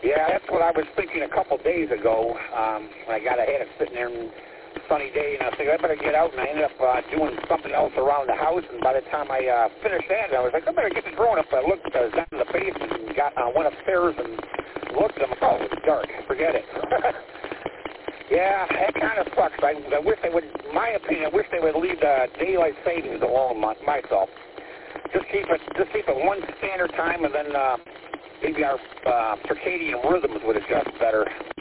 Yeah, that's what I was thinking a couple days ago. When I had it sitting there on a sunny day, and I figured I better get out, and I ended up doing something else around the house, and by the time I finished that, I was like, I better get the drone up. I looked down in the basement and went upstairs and looked at them. Oh, it was dark. Forget it. Yeah, that kind of sucks. I wish they would, in my opinion, I wish they would leave the daylight savings alone myself. Just keep it one standard time, and then maybe our circadian rhythms would adjust better.